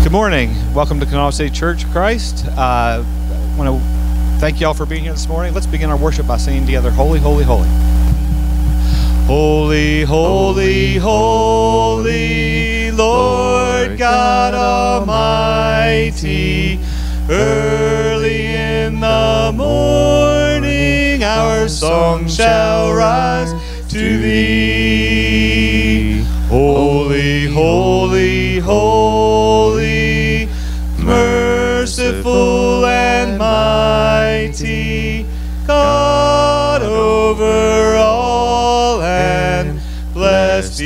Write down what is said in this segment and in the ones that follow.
Good morning. Welcome to Kanawha City Church of Christ. I want to thank you all for being here this morning. Let's begin our worship by singing together, Holy, Holy, Holy. Holy, holy, holy, Lord God Almighty. Early in the morning our song shall rise to thee. Holy, holy, holy, merciful and mighty, God over all and blessed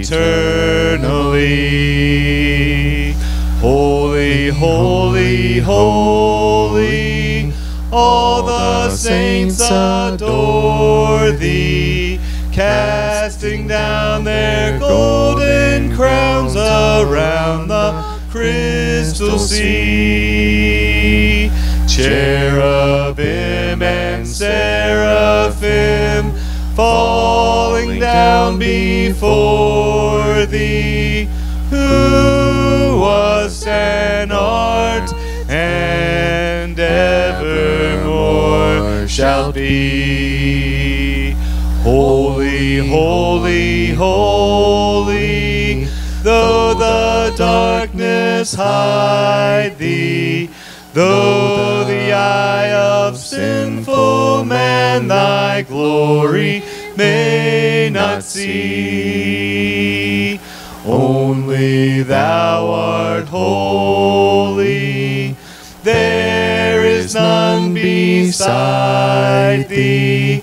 eternally. Holy, holy, holy, all the saints adore thee, casting down their golden crowns around the crystal sea. Cherubim and seraphim falling down before thee, who was and art and evermore shall be. Holy, holy, holy, though the darkness hide thee, though the eye of sinful man thy glory may not see. Only thou art holy, there is none beside thee,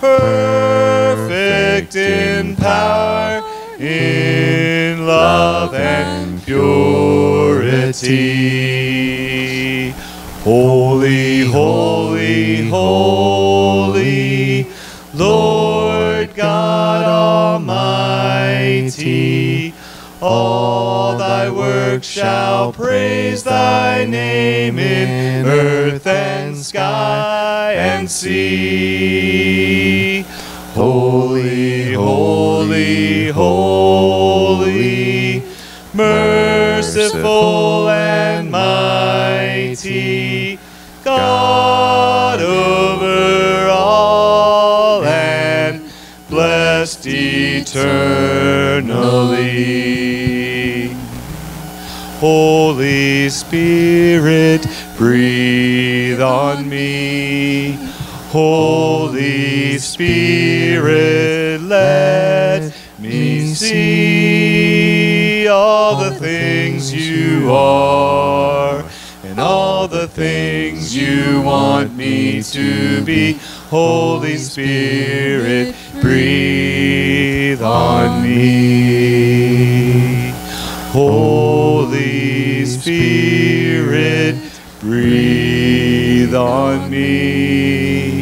perfect in power, in love and purity. Holy, holy, holy, Lord God Almighty. All thy works shall praise thy name in earth and sky and sea. Holy, holy, holy, merciful and mighty, God over all and blessed eternally. Holy Spirit, breathe on me. Holy Spirit, let me see all the things you are and all the things you want me to be. Holy Spirit, breathe on me. Holy Spirit, breathe on me.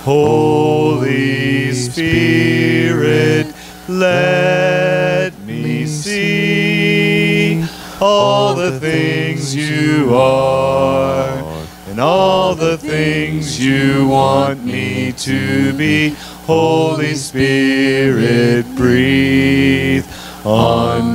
Holy Spirit, let me see all the things you are and all the things you want me to be. Holy Spirit, breathe on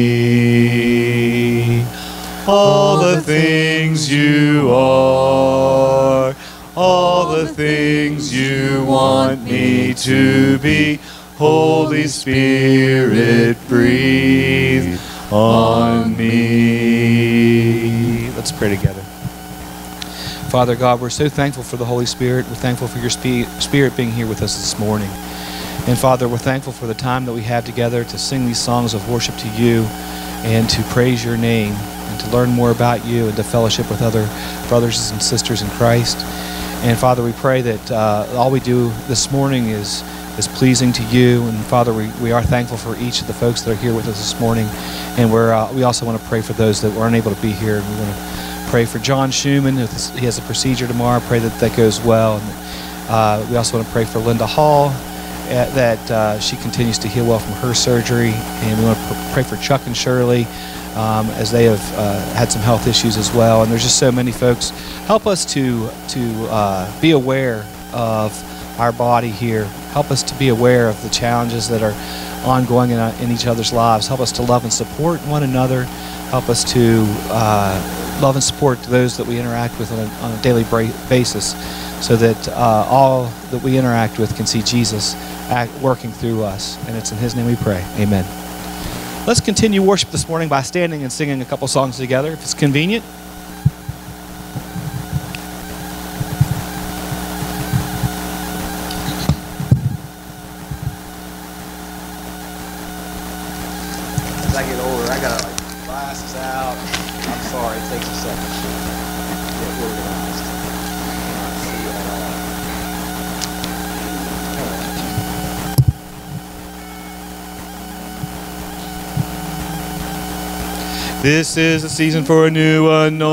me. All the things you are, all the things you want me to be. Holy Spirit, breathe on me. Let's pray together. Father God, we're so thankful for the Holy Spirit. We're thankful for your Spirit being here with us this morning. And Father, we're thankful for the time that we have together to sing these songs of worship to you and to praise your name and to learn more about you and to fellowship with other brothers and sisters in Christ. And Father, we pray that all we do this morning is pleasing to you. And Father, we are thankful for each of the folks that are here with us this morning. And we also want to pray for those that were unable to be here. And we want to pray for John Schumann. If he has a procedure tomorrow, pray that goes well. And we also want to pray for Linda Hall, that she continues to heal well from her surgery. And we want to pray for Chuck and Shirley as they have had some health issues as well. And there's just so many folks. Help us to be aware of our body here. Help us to be aware of the challenges that are ongoing in each other's lives. Help us to love and support one another. Help us to love and support those that we interact with on a daily basis, so that all that we interact with can see Jesus working through us. And it's in His name we pray. Amen. Let's continue worship this morning by standing and singing a couple songs together, if it's convenient. As I get older, I got glasses out. I'm sorry, it takes a second to get organized. I cannot see at all. This is the season for a new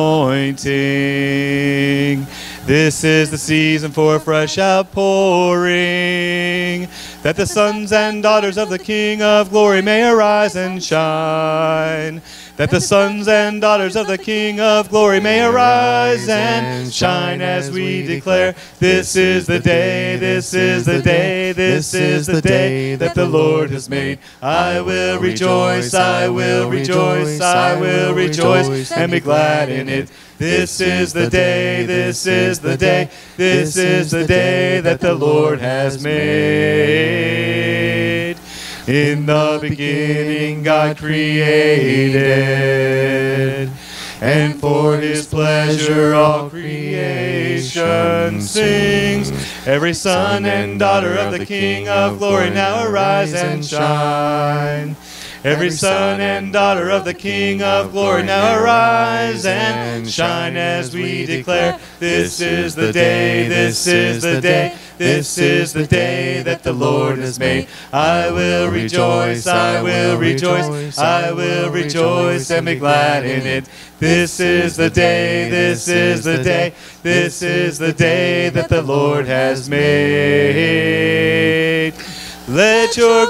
anointing. This is the season for a fresh outpouring, that the sons and daughters of the King of Glory may arise and shine. That the sons and daughters of the King of Glory may arise and shine as we declare, this is the day, this is the day, this is the day that the Lord has made. I will rejoice, I will rejoice, I will rejoice and be glad in it. This is the day, this is the day, this is the day that the Lord has made. In the beginning God created, and for His pleasure all creation sings. Every son and daughter of the King of Glory now arise and shine. Every son and daughter of the King of Glory now arise and shine as we declare, this is the day, this is the day, this is the day that the Lord has made. I will rejoice, I will rejoice, I will rejoice and be glad in it. This is the day, this is the day, this is the day that the Lord has made. Let your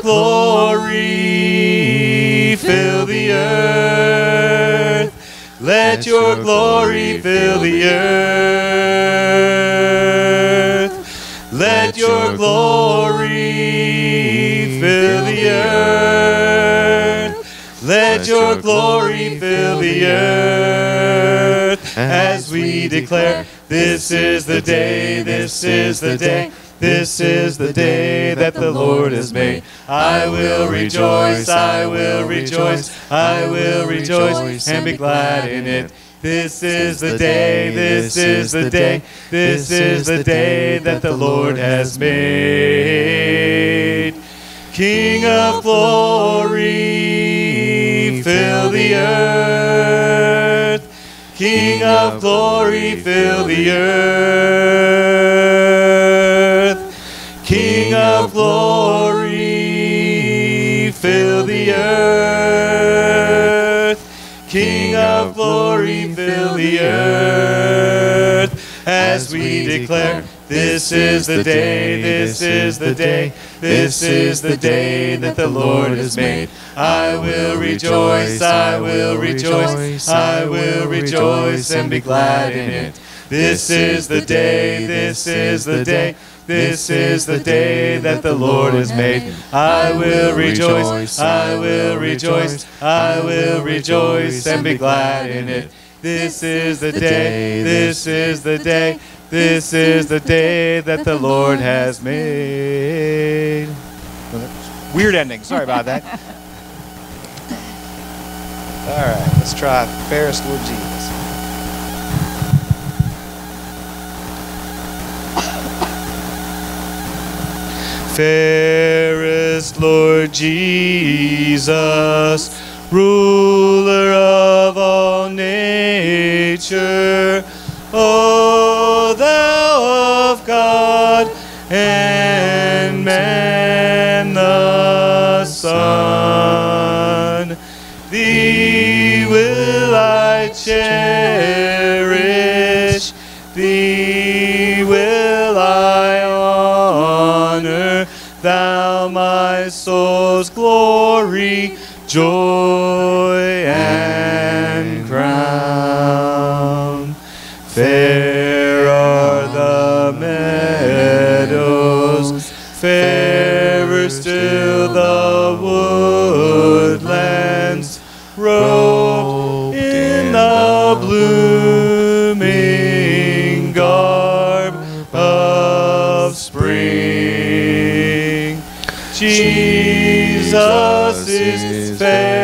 glory fill the earth. Let your glory fill the earth. Let your glory fill the earth. Let your glory fill the earth as we declare, this is the day, this is the day, this is the day that the Lord has made. I will rejoice, I will rejoice, I will rejoice and be glad in it. This is the day, this is the day, this is the day that the Lord has made. King of glory, fill the earth. King of glory, fill the earth. King of glory, fill the earth. King of glory, fill the earth. As we declare, this is the day, this is the day, this is the day that the Lord has made. I will rejoice, I will rejoice, I will rejoice and be glad in it. This is the day, this is the day, this is the day that the Lord has made. I will rejoice, I will rejoice, I will rejoice and be glad in it. This is the day, this is the day, this is the day that the Lord has made. Weird ending, sorry about that. All right, let's try Fairest Lord Jesus. Fairest Lord Jesus, ruler of all nature, O thou of God and man the Son, thee will I cherish, thee will I honor, thou my soul's glory, joy and crown. Fair are the meadows, fairer still the woodlands, robed Jesus is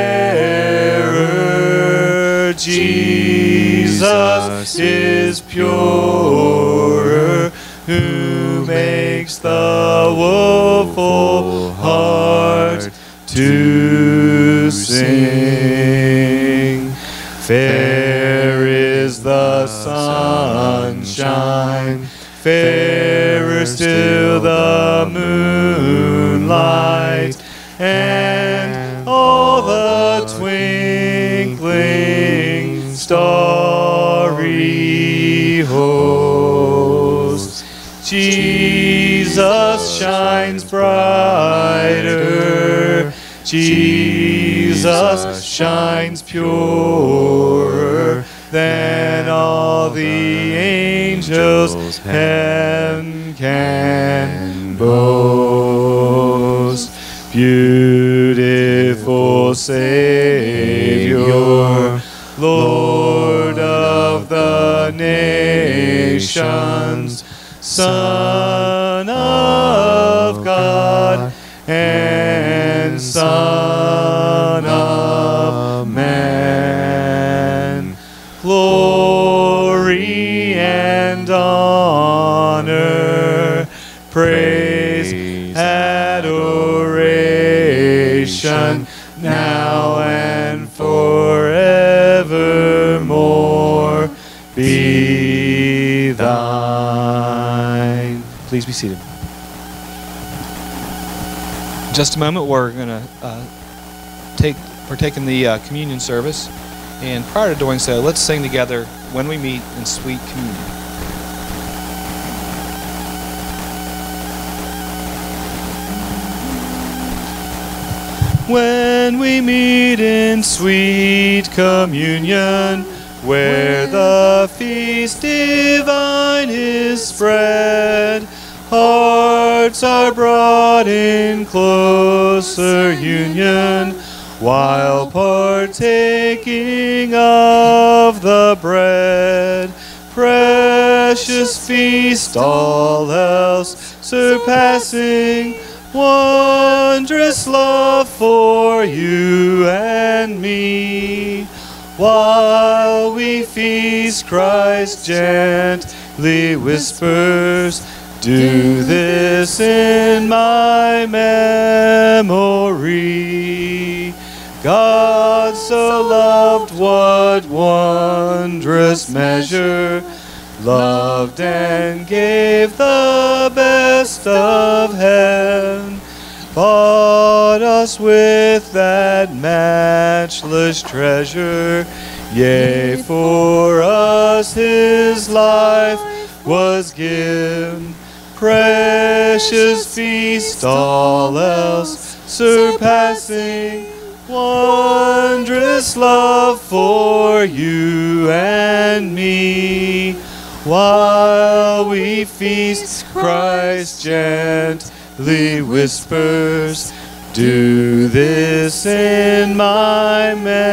fairer, Jesus is purer, who makes the woeful heart to sing. Fair is the sunshine, fairer still the moonlight, and all the twinkling starry host. Jesus shines brighter, Jesus shines purer than all the angels heaven can boast. Beautiful Savior, Lord of the nations, Son of God and Son of Man. Glory and honor, praise, adoration, now and forevermore be thine. Please be seated. In just a moment, we're going to partake in the communion service. And prior to doing so, let's sing together When We Meet in Sweet Communion. When we meet in sweet communion, where the feast divine is spread, hearts are brought in closer union, while partaking of the bread. Precious feast, all else surpassing, wondrous love for you and me. While we feast, Christ gently whispers, do this in my memory. God so loved, what wondrous measure, loved and gave the best of heaven, bought us with that matchless treasure. Yea, for us his life was given. Precious feast, all else surpassing, wondrous love for you and me. While we feast, Christ gently whispers, do this in my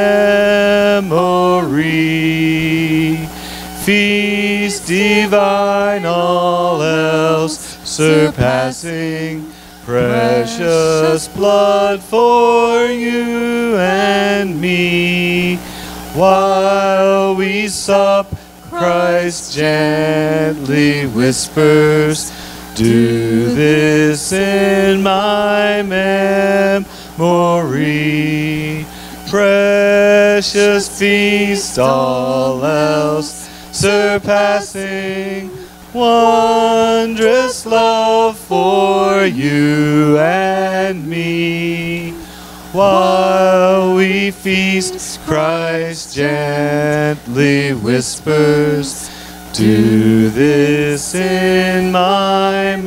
memory. Feast divine, all else surpassing, precious blood for you and me. While we sup, Christ gently whispers, do this in my memory. Precious feast, all else surpassing, wondrous love for you and me. While we feast, Christ gently whispers, do this in my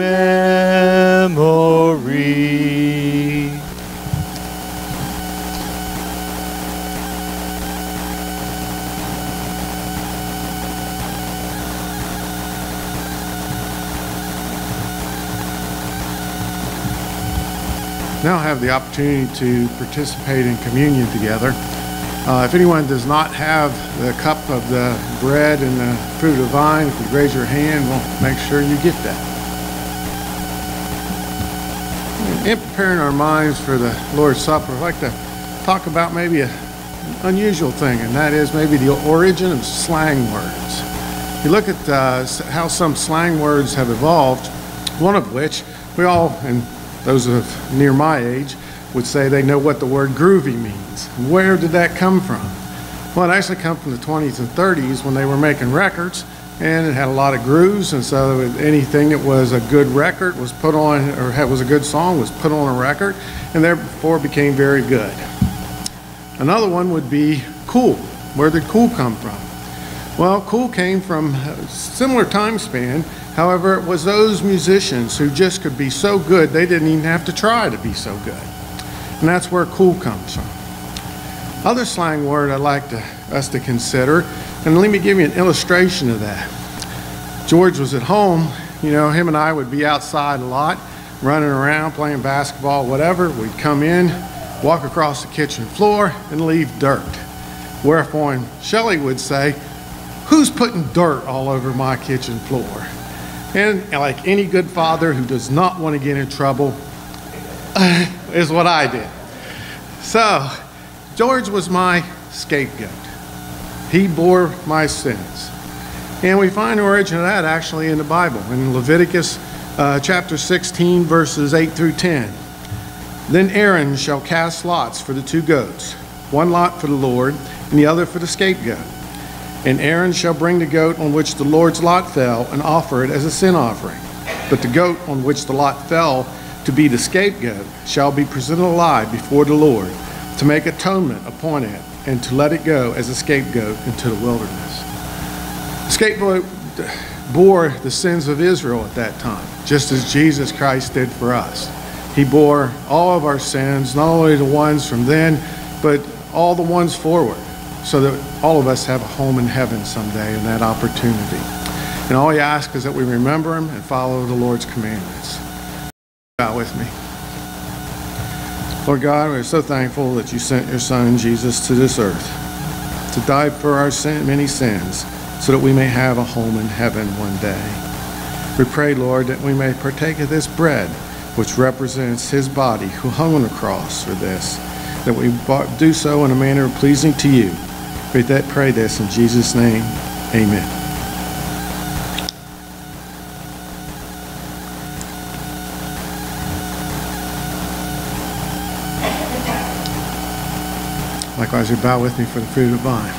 memory. Now have the opportunity to participate in communion together. If anyone does not have the cup of the bread and the fruit of the vine, if you raise your hand, we'll make sure you get that. In preparing our minds for the Lord's Supper, I'd like to talk about maybe an unusual thing, and that is maybe the origin of slang words. You look at how some slang words have evolved, one of which we all, and those of near my age, would say they know what the word groovy means. Where did that come from? Well, it actually comes from the 20s and 30s when they were making records, and it had a lot of grooves, and so anything that was a good record was put on, or was a good song was put on a record, and therefore became very good. Another one would be cool. Where did cool come from? Well, cool came from a similar time span. However, it was those musicians who just could be so good they didn't even have to try to be so good. And that's where cool comes from. Other slang word I'd like us to consider, and let me give you an illustration of that. George was at home, you know, him and I would be outside a lot, running around, playing basketball, whatever. We'd come in, walk across the kitchen floor, and leave dirt. Whereupon Shelley would say, "Who's putting dirt all over my kitchen floor?" And like any good father who does not want to get in trouble, is what I did. So, George was my scapegoat. He bore my sins. And we find the origin of that actually in the Bible, in Leviticus chapter 16, verses 8 through 10. Then Aaron shall cast lots for the 2 goats, one lot for the Lord, and the other for the scapegoat. And Aaron shall bring the goat on which the Lord's lot fell and offer it as a sin offering. But the goat on which the lot fell to be the scapegoat shall be presented alive before the Lord to make atonement upon it and to let it go as a scapegoat into the wilderness. The scapegoat bore the sins of Israel at that time, just as Jesus Christ did for us. He bore all of our sins, not only the ones from then, but all the ones forward, so that all of us have a home in heaven someday in that opportunity. And all he asks is that we remember him and follow the Lord's commandments. Bow with me. Lord God, we're so thankful that you sent your Son, Jesus, to this earth to die for our many sins so that we may have a home in heaven one day. We pray, Lord, that we may partake of this bread, which represents his body, who hung on the cross for this, that we do so in a manner pleasing to you. We pray this in Jesus' name. Amen. Likewise, you bow with me for the fruit of the vine.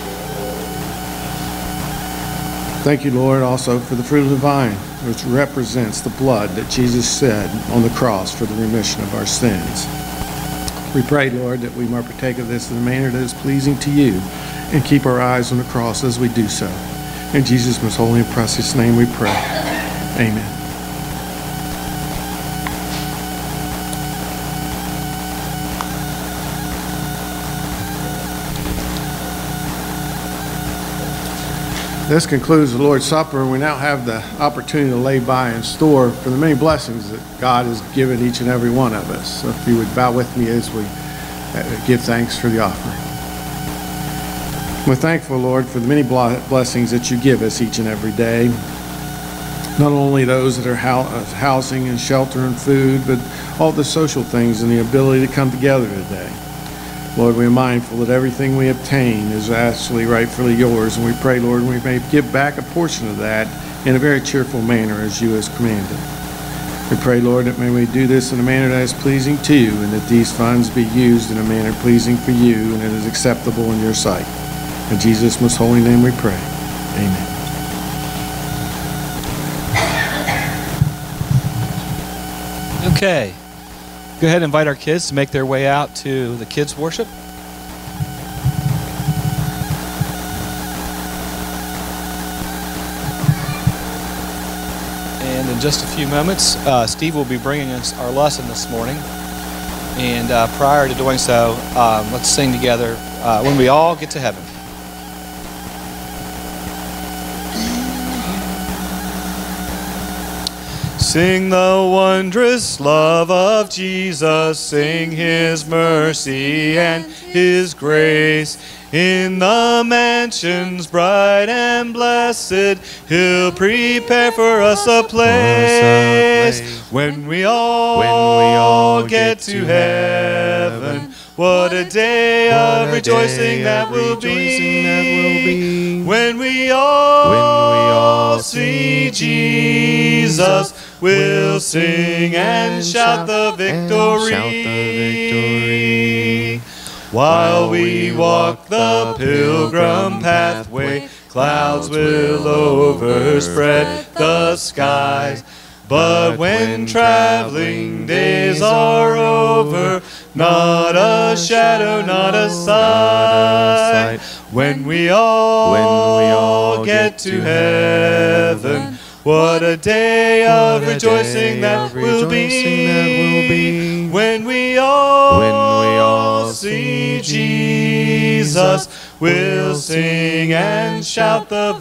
Thank you, Lord, also for the fruit of the vine, which represents the blood that Jesus shed on the cross for the remission of our sins. We pray, Lord, that we might partake of this in a manner that is pleasing to you and keep our eyes on the cross as we do so. In Jesus' most holy and precious name we pray. Amen. This concludes the Lord's Supper, and we now have the opportunity to lay by and store for the many blessings that God has given each and every one of us. So if you would bow with me as we give thanks for the offering. We're thankful, Lord, for the many blessings that you give us each and every day. Not only those that are housing and shelter and food, but all the social things and the ability to come together today. Lord, we are mindful that everything we obtain is actually rightfully yours, and we pray, Lord, we may give back a portion of that in a very cheerful manner as you has commanded. We pray, Lord, that may we do this in a manner that is pleasing to you, and that these funds be used in a manner pleasing for you and that is acceptable in your sight. In Jesus' most holy name we pray. Amen. Okay. Go ahead and invite our kids to make their way out to the kids' worship. And in just a few moments, Steve will be bringing us our lesson this morning. And prior to doing so, let's sing together, When We All Get to Heaven. Sing the wondrous love of Jesus, sing his mercy and his grace. In the mansions bright and blessed, he'll prepare for us a place. When we all get to heaven, what a day of rejoicing that will be. When we all see Jesus, we'll sing and shout the victory. While we walk the pilgrim pathway, clouds will overspread the skies. But when traveling days are over, not a shadow, not a sight. When we all get to heaven, what a day of rejoicing that will be. When we all see Jesus, we'll sing and shout the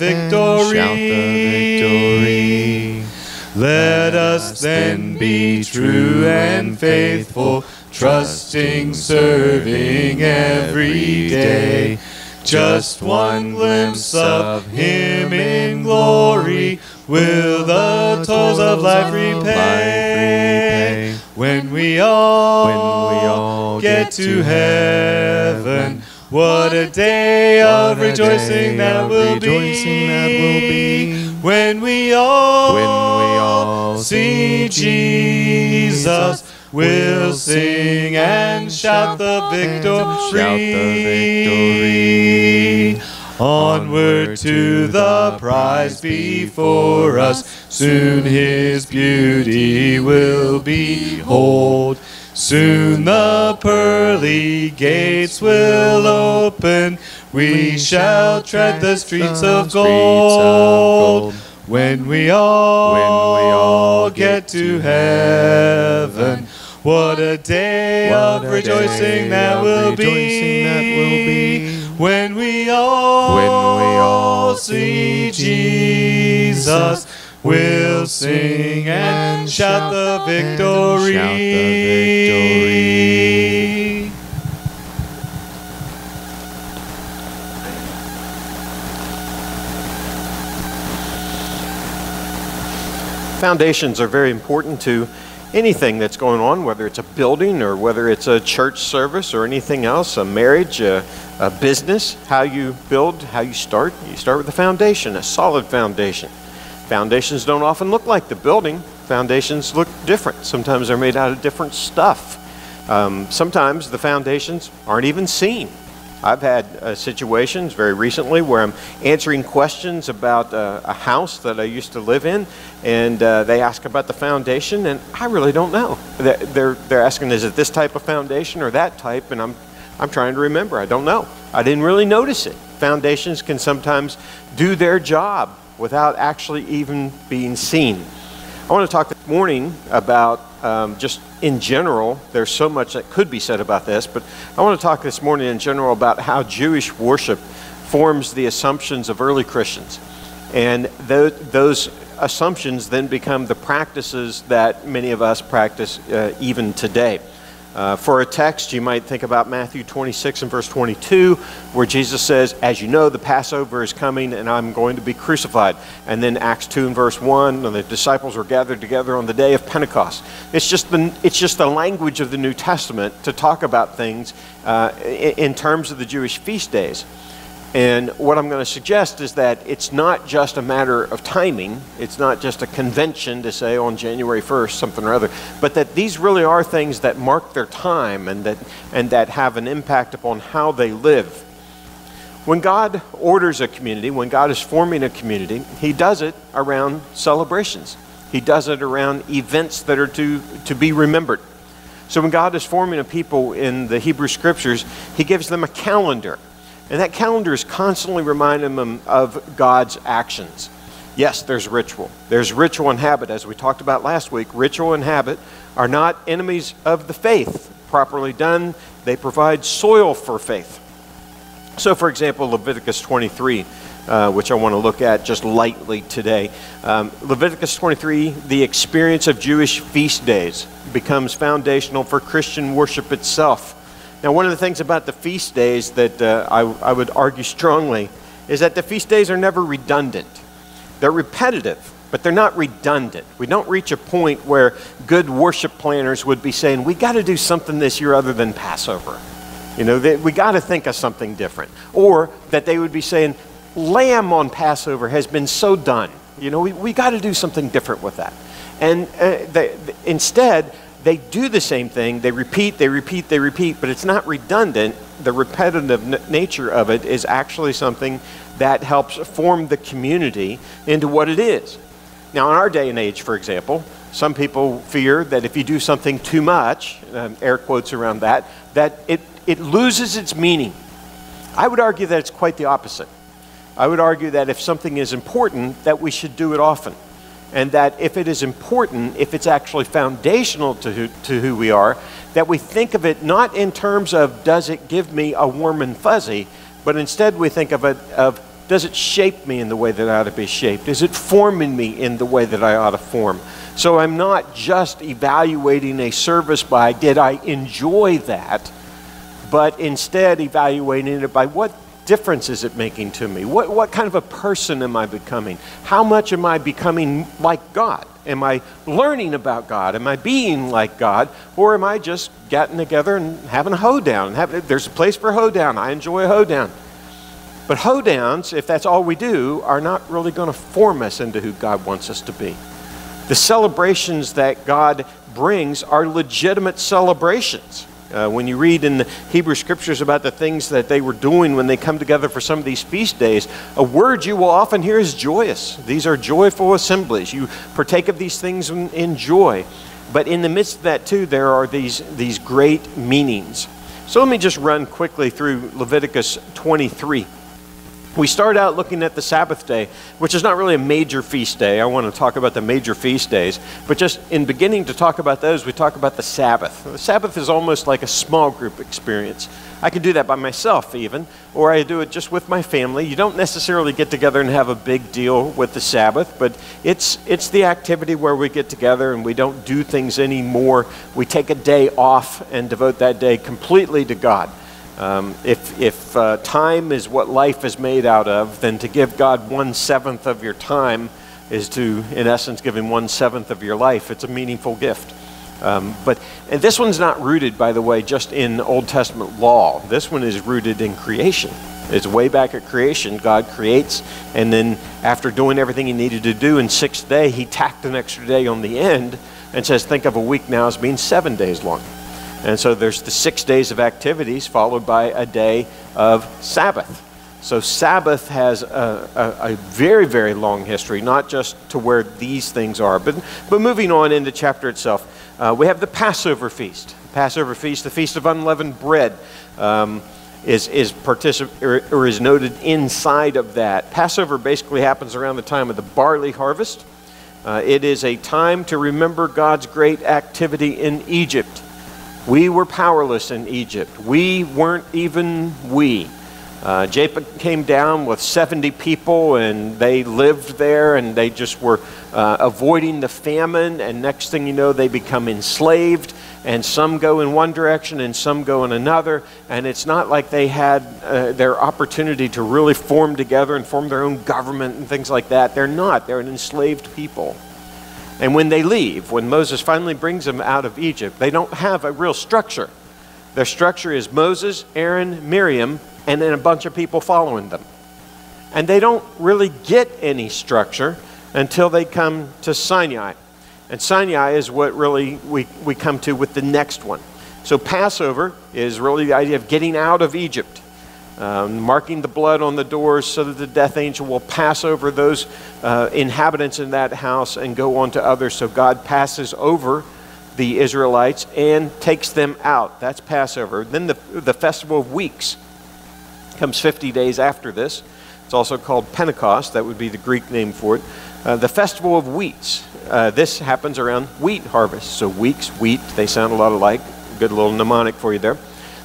victory. Let us then be true and faithful, trusting, serving every day. Just one glimpse of him in glory will the toils of life repay. When we all get to heaven, what a day of rejoicing that will be. When we all see Jesus, we'll sing and shout the victory. Onward to the prize before us, soon his beauty will behold. Soon the pearly gates will open, we shall tread the streets of gold. When we all get to heaven, what a day of rejoicing that will be. When we all see Jesus, we'll sing and shout the victory. Foundations are very important to anything that's going on, whether it's a building or whether it's a church service or anything else, a marriage, a business. How you build, how you start with a foundation, a solid foundation. Foundations don't often look like the building. Foundations look different. Sometimes they're made out of different stuff. Sometimes the foundations aren't even seen. I've had situations very recently where I'm answering questions about a house that I used to live in, and they ask about the foundation, and I really don't know. They're asking, is it this type of foundation or that type? And I'm trying to remember. I don't know. I didn't really notice it. Foundations can sometimes do their job without actually even being seen. I want to talk this morning about just in general. There's so much that could be said about this, but I want to talk this morning in general about how Jewish worship forms the assumptions of early Christians. And those assumptions then become the practices that many of us practice even today. For a text, you might think about Matthew 26 and verse 22, where Jesus says, as you know, the Passover is coming and I'm going to be crucified. And then Acts 2 and verse 1, and the disciples were gathered together on the day of Pentecost. It's just the language of the New Testament to talk about things in terms of the Jewish feast days. And what I'm going to suggest is that it's not just a matter of timing. It's not just a convention to say on January 1st, something or other, but that these really are things that mark their time and that have an impact upon how they live. When God orders a community, when God is forming a community, He does it around celebrations. He does it around events that are to be remembered. So when God is forming a people in the Hebrew Scriptures, He gives them a calendar. And that calendar is constantly reminding them of God's actions. Yes, there's ritual. There's ritual and habit. As we talked about last week, ritual and habit are not enemies of the faith. Properly done, they provide soil for faith. So, for example, Leviticus 23, which I want to look at just lightly today. Leviticus 23, the experience of Jewish feast days, becomes foundational for Christian worship itself. Now, one of the things about the feast days that I would argue strongly is that the feast days are never redundant. They're repetitive, but they're not redundant. We don't reach a point where good worship planners would be saying, we got to do something this year other than Passover. You know, we got to think of something different. Or that they would be saying, lamb on Passover has been so done. You know, we got to do something different with that. And instead, they do the same thing. They repeat, but it's not redundant. The repetitive nature of it is actually something that helps form the community into what it is. Now, in our day and age, for example, some people fear that if you do something too much, air quotes around that it loses its meaning. I would argue that it's quite the opposite. I would argue that if something is important, that we should do it often. And that if it is important, if it's actually foundational to who we are, that we think of it not in terms of does it give me a warm and fuzzy, but instead we think of it of does it shape me in the way that I ought to be shaped? Is it forming me in the way that I ought to form? So I'm not just evaluating a service by did I enjoy that, but instead evaluating it by what difference is it making to me? What kind of a person am I becoming? How much am I becoming like God? Am I learning about God? Am I being like God? Or am I just getting together and having a hoedown? There's a place for hoedown. I enjoy a hoedown. But hoedowns, if that's all we do, are not really going to form us into who God wants us to be. The celebrations that God brings are legitimate celebrations. When you read in the Hebrew Scriptures about the things that they were doing when they come together for some of these feast days, a word you will often hear is joyous. These are joyful assemblies. You partake of these things in joy. But in the midst of that, too, there are these great meanings. So let me just run quickly through Leviticus 23. We start out looking at the Sabbath day, which is not really a major feast day. I want to talk about the major feast days. But just in beginning to talk about those, we talk about the Sabbath. The Sabbath is almost like a small group experience. I can do that by myself even, or I do it just with my family. You don't necessarily get together and have a big deal with the Sabbath, but it's the activity where we get together and we don't do things anymore. We take a day off and devote that day completely to God. If time is what life is made out of, then to give God 1/7 of your time is to, in essence, give Him 1/7 of your life. It's a meaningful gift. And this one's not rooted, by the way, just in Old Testament law. This one is rooted in creation. It's way back at creation. God creates, and then after doing everything He needed to do in 6th day, He tacked an extra day on the end and says, think of a week now as being 7 days long. And so there's the 6 days of activities followed by a day of Sabbath. So Sabbath has a very, very long history, not just to where these things are. But moving on into chapter itself, we have the Passover feast. Passover feast, the Feast of Unleavened Bread, is noted inside of that. Passover basically happens around the time of the barley harvest. It is a time to remember God's great activity in Egypt. We were powerless in Egypt. We weren't even we. Japheth came down with 70 people and they lived there and they just were avoiding the famine, and next thing you know they become enslaved, and some go in one direction and some go in another, and it's not like they had their opportunity to really form together and form their own government and things like that. They're not. They're an enslaved people. And when they leave, when Moses finally brings them out of Egypt, they don't have a real structure. Their structure is Moses, Aaron, Miriam, and then a bunch of people following them. And they don't really get any structure until they come to Sinai. And Sinai is what really we come to with the next one. So Passover is really the idea of getting out of Egypt. Marking the blood on the doors so that the death angel will pass over those inhabitants in that house and go on to others. So God passes over the Israelites and takes them out. That's Passover. Then the Festival of Weeks comes 50 days after this. It's also called Pentecost. That would be the Greek name for it. The Festival of Wheats. This happens around wheat harvest. So weeks, wheat, they sound a lot alike. Good little mnemonic for you there.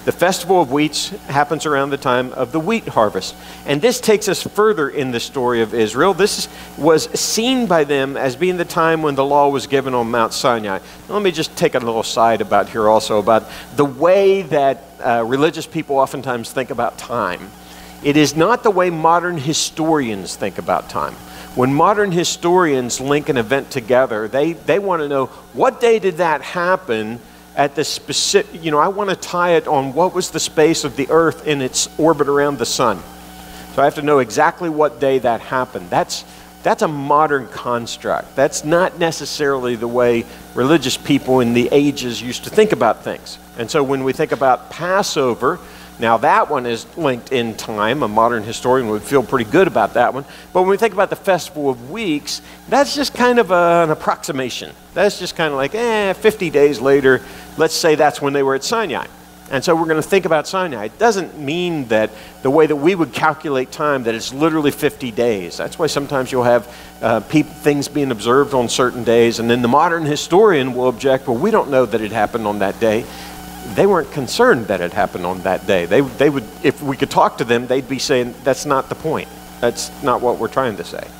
The Festival of Weeks happens around the time of the wheat harvest. And this takes us further in the story of Israel. This was seen by them as being the time when the law was given on Mount Sinai. Now, let me just take a little side about here also about the way that religious people oftentimes think about time. It is not the way modern historians think about time. When modern historians link an event together, they want to know, what day did that happen at the specific, I want to tie it on what was the space of the earth in its orbit around the sun. So I have to know exactly what day that happened. That's a modern construct. That's not necessarily the way religious people in the ages used to think about things. And so when we think about Passover, now that one is linked in time. A modern historian would feel pretty good about that one. But when we think about the Festival of Weeks, that's just kind of an approximation. That's just kind of like, 50 days later, let's say that's when they were at Sinai. And so we're going to think about Sinai. It doesn't mean that the way that we would calculate time, that it's literally 50 days. That's why sometimes you'll have things being observed on certain days, and then the modern historian will object, well, we don't know that it happened on that day. They weren't concerned that it happened on that day. They would, if we could talk to them, they'd be saying, that's not the point. That's not what we're trying to say.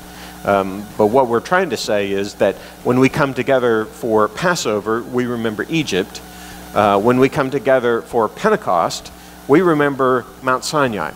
But what we're trying to say is that when we come together for Passover, we remember Egypt. When we come together for Pentecost, we remember Mount Sinai.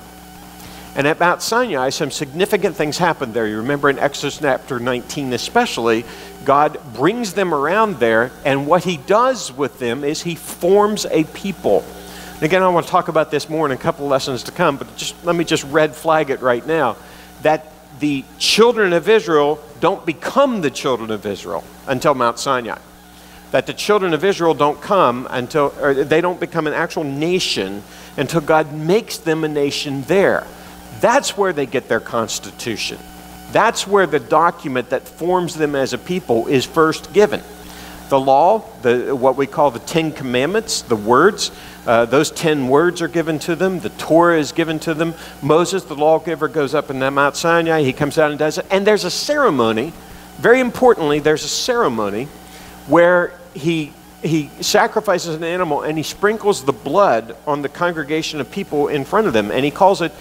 And at Mount Sinai, some significant things happened there. You remember in Exodus chapter 19 especially, God brings them around there, and what he does with them is he forms a people. And again, I want to talk about this more in a couple lessons to come, but let me just red flag it right now, that the children of Israel don't become the children of Israel until Mount Sinai. That the children of Israel don't come until, or they don't become an actual nation until God makes them a nation there. That's where they get their constitution. That's where the document that forms them as a people is first given. The law, what we call the 10 Commandments, the words, those 10 words are given to them. The Torah is given to them. Moses, the lawgiver, goes up in Mount Sinai. He comes out and does it. And there's a ceremony, very importantly, there's a ceremony where he sacrifices an animal and he sprinkles the blood on the congregation of people in front of them, and he calls it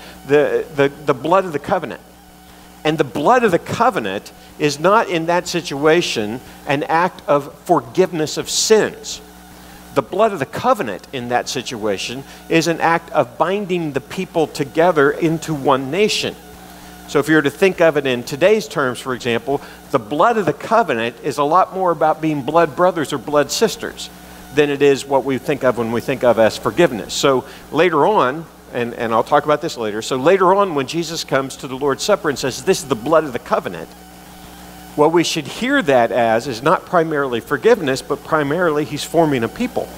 the blood of the covenant. And the blood of the covenant is not in that situation an act of forgiveness of sins. The blood of the covenant in that situation is an act of binding the people together into one nation. So if you were to think of it in today's terms, for example, the blood of the covenant is a lot more about being blood brothers or blood sisters than it is what we think of when we think of as forgiveness. So later on, and I'll talk about this later, so later on when Jesus comes to the Lord's Supper and says, this is the blood of the covenant, what we should hear that as is not primarily forgiveness, but primarily he's forming a people.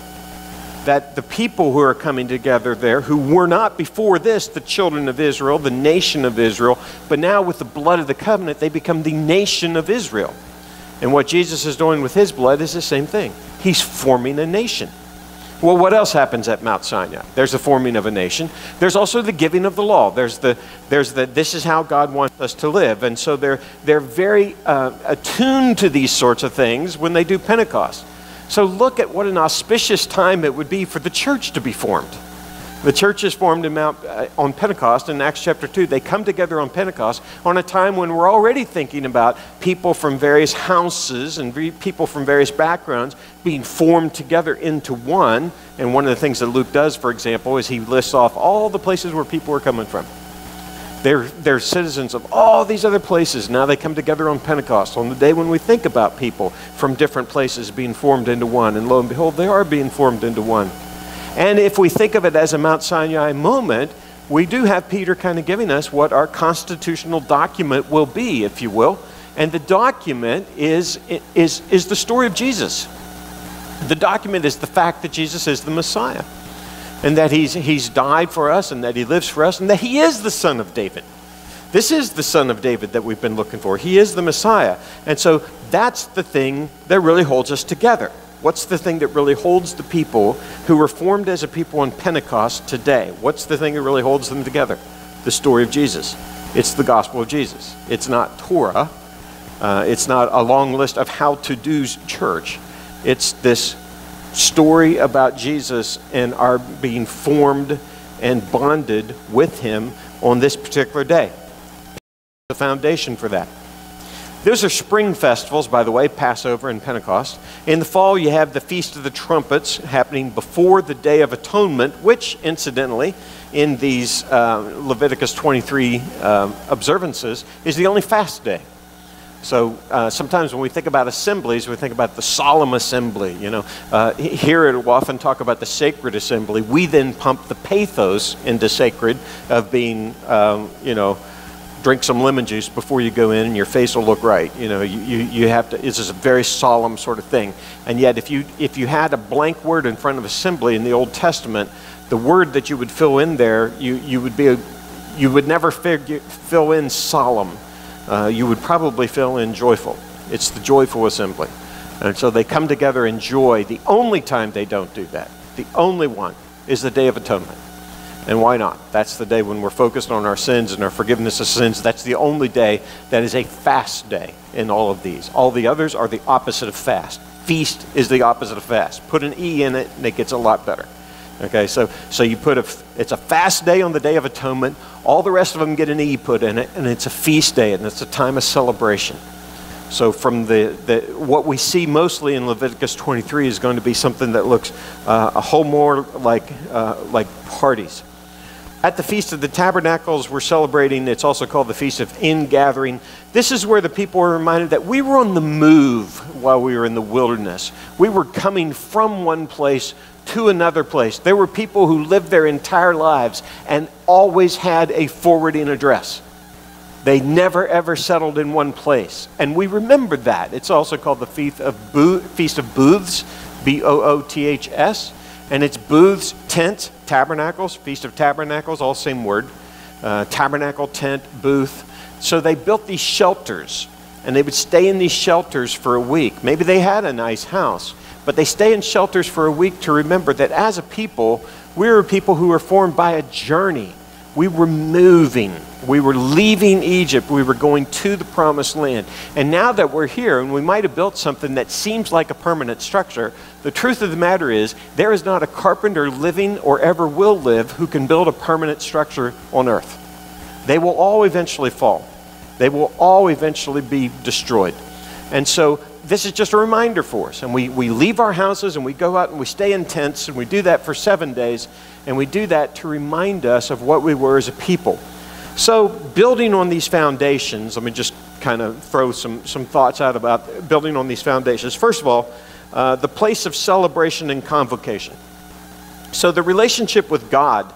That the people who are coming together there, who were not before this the children of Israel, the nation of Israel, but now with the blood of the covenant, they become the nation of Israel. And what Jesus is doing with his blood is the same thing. He's forming a nation. Well, what else happens at Mount Sinai? There's the forming of a nation. There's also the giving of the law. There's the this is how God wants us to live. And so they're very attuned to these sorts of things when they do Pentecost. So look at what an auspicious time it would be for the church to be formed. The church is formed on Pentecost in Acts chapter 2. They come together on Pentecost on a time when we're already thinking about people from various houses and people from various backgrounds being formed together into one. And one of the things that Luke does, for example, is he lists off all the places where people are coming from. They're citizens of all these other places. Now they come together on Pentecost, on the day when we think about people from different places being formed into one. And lo and behold, they are being formed into one. And if we think of it as a Mount Sinai moment, we do have Peter kind of giving us what our constitutional document will be, if you will. And the document is the story of Jesus. The document is the fact that Jesus is the Messiah. And that he's died for us, and that he lives for us, and that he is the Son of David. This is the Son of David that we've been looking for. He is the Messiah. And so that's the thing that really holds us together. What's the thing that really holds the people who were formed as a people on Pentecost today? What's the thing that really holds them together? The story of Jesus. It's the gospel of Jesus. It's not Torah. It's not a long list of how-to-do's church. It's this story about Jesus and are being formed and bonded with him on this particular day. The foundation for that. Those are spring festivals, by the way, Passover and Pentecost. In the fall, you have the Feast of the Trumpets happening before the Day of Atonement, which, incidentally, in these Leviticus 23 observances, is the only fast day. So sometimes when we think about assemblies, we think about the solemn assembly. You know, here it will often talk about the sacred assembly. We then pump the pathos into sacred of being, you know, drink some lemon juice before you go in and your face will look right. You know, you have to, this is a very solemn sort of thing. And yet if you had a blank word in front of assembly in the Old Testament, the word that you would fill in there, you would never fill in solemn. You would probably fill in joyful. It's the joyful assembly. And so they come together in joy. The only time they don't do that, the only one, is the Day of Atonement. And why not? That's the day when we're focused on our sins and our forgiveness of sins. That's the only day that is a fast day in all of these. All the others are the opposite of fast. Feast is the opposite of fast. Put an E in it and it gets a lot better. Okay, so you put it's a fast day on the Day of Atonement. All the rest of them get an E put in it, and it's a feast day, and it's a time of celebration. So from what we see mostly in Leviticus 23 is going to be something that looks a whole more like parties. At the Feast of the Tabernacles, we're celebrating, it's also called the Feast of Ingathering. This is where the people are reminded that we were on the move while we were in the wilderness. We were coming from one place to another place. There were people who lived their entire lives and always had a forwarding address. They never ever settled in one place. And we remembered that. It's also called the Feast of Booths, B-O-O-T-H-S. And it's booths, tent, tabernacles, Feast of Tabernacles, all same word. Tabernacle, tent, booth. So they built these shelters, and they would stay in these shelters for a week. Maybe they had a nice house, but they stay in shelters for a week to remember that as a people, we were people who were formed by a journey. We were moving. We were leaving Egypt. We were going to the promised land. And now that we're here, and we might have built something that seems like a permanent structure, the truth of the matter is there is not a carpenter living or ever will live who can build a permanent structure on earth. They will all eventually fall. They will all eventually be destroyed. And so this is just a reminder for us. And we leave our houses and we go out and we stay in tents, and we do that for 7 days. And we do that to remind us of what we were as a people. So building on these foundations, let me just kind of throw some thoughts out about building on these foundations. First of all, the place of celebration and convocation. So the relationship with God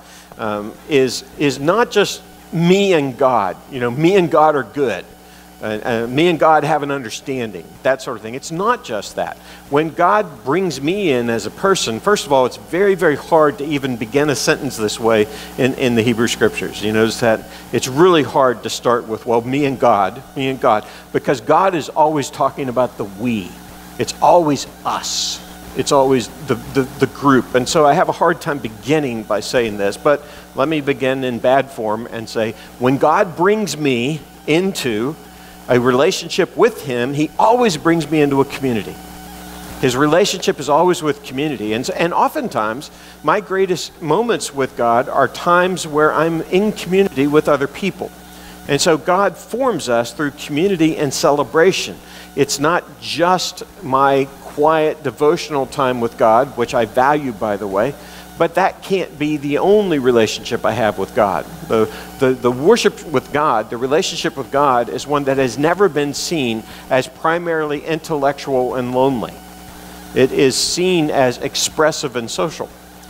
is not just me and God. You know, me and God are good. Me and God have an understanding, that sort of thing. It's not just that. When God brings me in as a person, first of all, it's very, very hard to even begin a sentence this way in the Hebrew Scriptures. You notice that it's really hard to start with, well, me and God, because God is always talking about the we. It's always us. It's always the group. And so I have a hard time beginning by saying this, but let me begin in bad form and say, when God brings me into a relationship with Him, He always brings me into a community. His relationship is always with community. And oftentimes, my greatest moments with God are times where I'm in community with other people. And so God forms us through community and celebration. It's not just my quiet devotional time with God, which I value, by the way, but that can't be the only relationship I have with God. The worship with God, the relationship with God, is one that has never been seen as primarily intellectual and lonely. It is seen as expressive and social.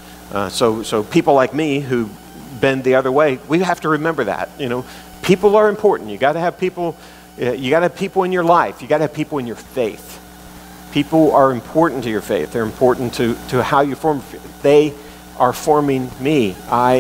So people like me who bend the other way, we have to remember that. You know, people are important. You got to have people. You got to have people in your life. You got to have people in your faith. People are important to your faith. They're important to how you form. They are forming me. I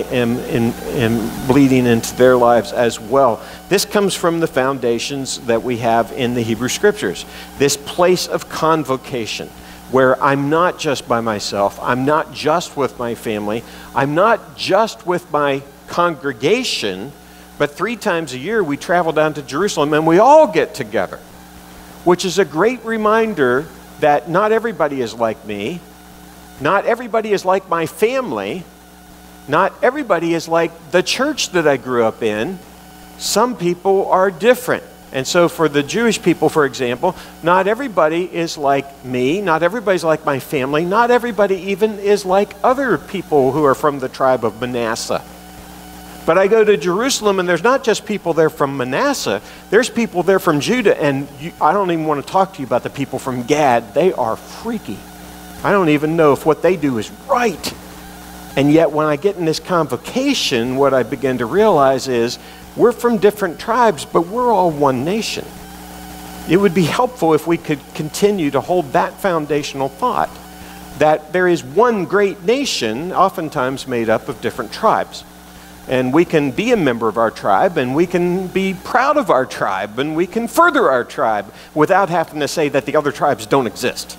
am bleeding into their lives as well. This comes from the foundations that we have in the Hebrew Scriptures. This place of convocation, where I'm not just by myself, I'm not just with my family, I'm not just with my congregation, but 3 times a year we travel down to Jerusalem and we all get together, which is a great reminder that not everybody is like me. Not everybody is like my family. Not everybody is like the church that I grew up in. Some people are different. And so for the Jewish people, for example, not everybody is like me. Not everybody's like my family. Not everybody even is like other people who are from the tribe of Manasseh. But I go to Jerusalem, and there's not just people there from Manasseh. There's people there from Judah, and I don't even want to talk to you about the people from Gad. They are freaky. I don't even know if what they do is right. And yet when I get in this convocation, what I begin to realize is we're from different tribes, but we're all one nation. It would be helpful if we could continue to hold that foundational thought, that there is one great nation, oftentimes made up of different tribes. And we can be a member of our tribe, and we can be proud of our tribe, and we can further our tribe without having to say that the other tribes don't exist.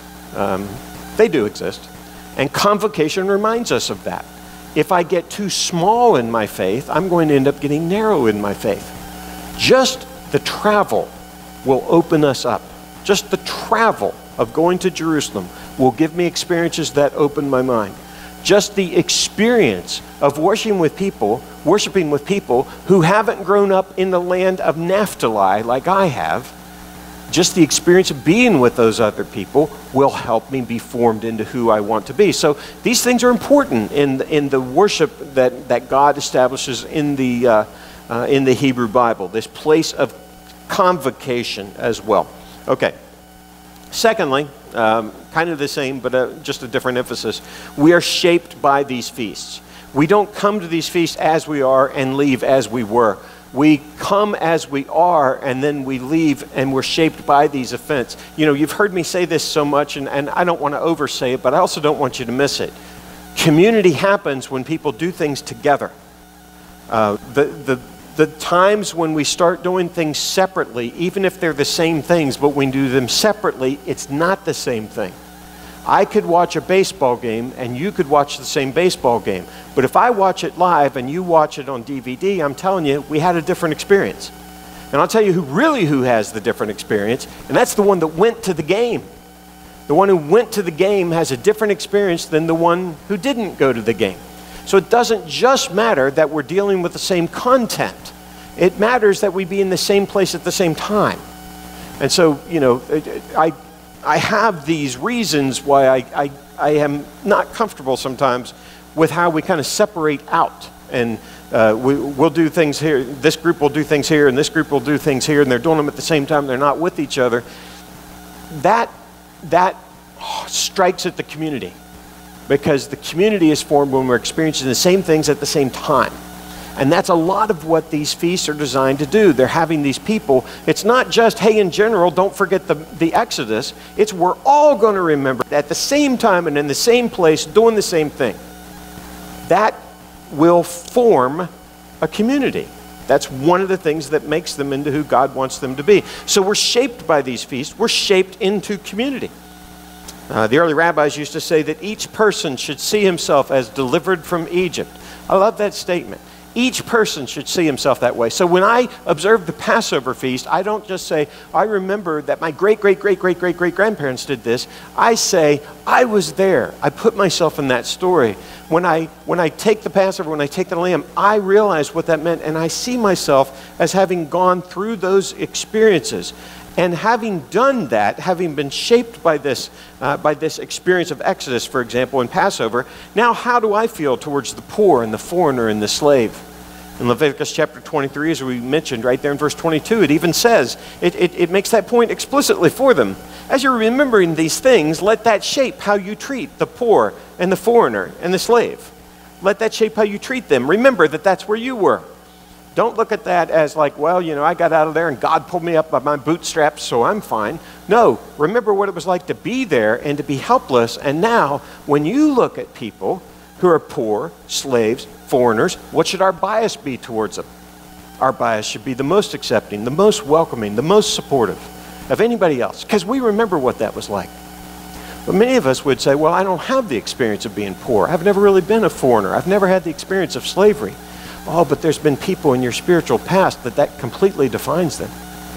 They do exist. And convocation reminds us of that. If I get too small in my faith, I'm going to end up getting narrow in my faith. Just the travel will open us up. Just the travel of going to Jerusalem will give me experiences that open my mind. Just the experience of worshiping with people who haven't grown up in the land of Naphtali like I have, just the experience of being with those other people will help me be formed into who I want to be. So these things are important in the worship that God establishes in the Hebrew Bible, this place of convocation as well. Okay. Secondly, kind of the same, but just a different emphasis. We are shaped by these feasts. We don't come to these feasts as we are and leave as we were. We come as we are, and then we leave, and we're shaped by these events. You know, you've heard me say this so much, and I don't want to oversay it, but I also don't want you to miss it. Community happens when people do things together. The times when we start doing things separately, even if they're the same things, but we do them separately, it's not the same thing. I could watch a baseball game and you could watch the same baseball game. But if I watch it live and you watch it on DVD, I'm telling you, we had a different experience. And I'll tell you who has the different experience, and that's the one that went to the game. The one who went to the game has a different experience than the one who didn't go to the game. So it doesn't just matter that we're dealing with the same content. It matters that we be in the same place at the same time. And so, you know, I have these reasons why I am not comfortable sometimes with how we kind of separate out. And we'll do things here, this group will do things here, and this group will do things here, and they're doing them at the same time, they're not with each other. That strikes at the community, because the community is formed when we're experiencing the same things at the same time. And that's a lot of what these feasts are designed to do. They're having these people. It's not just, hey, in general, don't forget the Exodus. It's we're all going to remember at the same time and in the same place doing the same thing. That will form a community. That's one of the things that makes them into who God wants them to be. So we're shaped by these feasts. We're shaped into community. The early rabbis used to say that each person should see himself as delivered from Egypt. I love that statement. Each person should see himself that way. So when I observe the Passover feast, I don't just say, I remember that my great-great-great-great-great-great-grandparents did this. I say, I was there. I put myself in that story. When I take the Passover, when I take the lamb, I realize what that meant, and I see myself as having gone through those experiences. And having done that, having been shaped by this experience of Exodus, for example, in Passover, now how do I feel towards the poor and the foreigner and the slave? In Leviticus chapter 23, as we mentioned right there in verse 22, it even says, it makes that point explicitly for them. As you're remembering these things, let that shape how you treat the poor and the foreigner and the slave. Let that shape how you treat them. Remember that that's where you were. Don't look at that as like, well, you know, I got out of there and God pulled me up by my bootstraps, so I'm fine. No, remember what it was like to be there and to be helpless. And now, when you look at people who are poor, slaves, foreigners, what should our bias be towards them? Our bias should be the most accepting, the most welcoming, the most supportive of anybody else, because we remember what that was like. But many of us would say, well, I don't have the experience of being poor. I've never really been a foreigner. I've never had the experience of slavery. Oh, but there's been people in your spiritual past that completely defines them.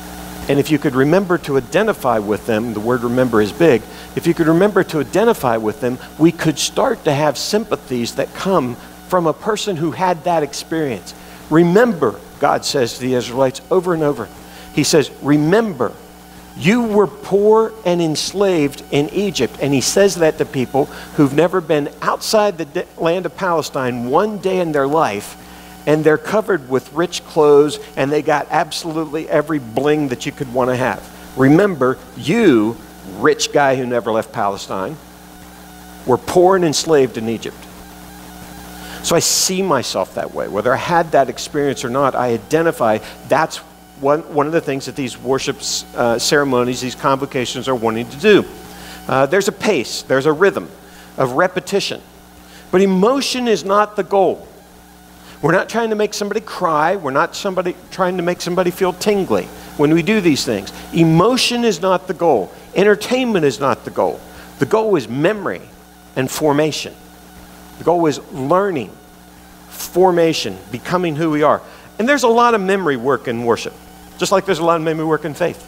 And if you could remember to identify with them, the word remember is big, if you could remember to identify with them, we could start to have sympathies that come from a person who had that experience. Remember, God says to the Israelites over and over. He says, remember, you were poor and enslaved in Egypt. And he says that to people who've never been outside the land of Palestine one day in their life, and they're covered with rich clothes, and they got absolutely every bling that you could want to have. Remember, you, rich guy who never left Palestine, were poor and enslaved in Egypt. So I see myself that way. Whether I had that experience or not, I identify that's one of the things that these worship ceremonies, these convocations are wanting to do. There's a pace, there's a rhythm of repetition. But emotion is not the goal. We're not trying to make somebody cry. We're not trying to make somebody feel tingly when we do these things. Emotion is not the goal. Entertainment is not the goal. The goal is memory and formation. The goal is learning, formation, becoming who we are. And there's a lot of memory work in worship, just like there's a lot of memory work in faith.